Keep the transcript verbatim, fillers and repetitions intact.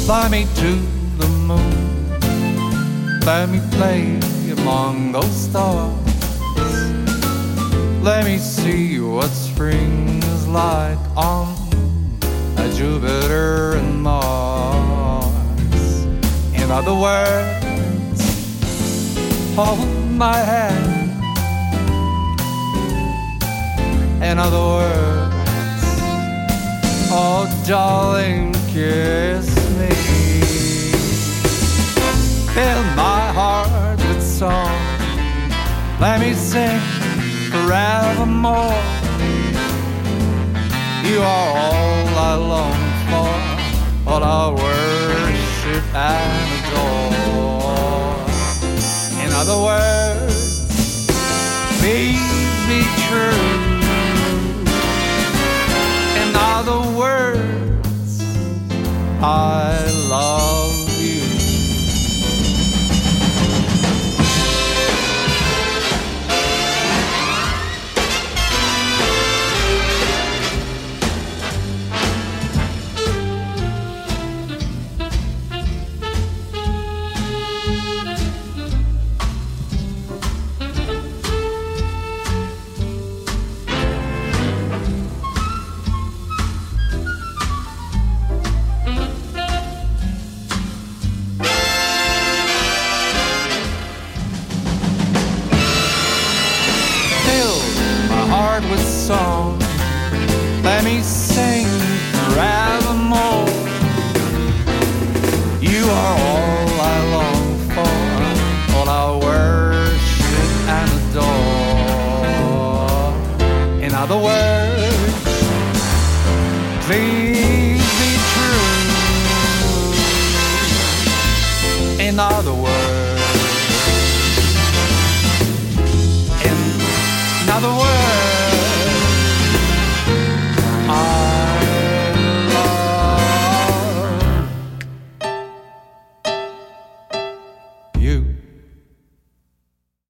Fly me to the moon, let me play among those stars. Let me see what spring is like on Jupiter and Mars. In other words, hold my hand. In other words, oh darling, kiss me. Fill my heart with song, let me sing forevermore. You are all I long for, all I worship and adore. In other words, please be true. In other words, I love you. With song, let me sing forevermore. You are all I long for, all I worship and adore. In other words,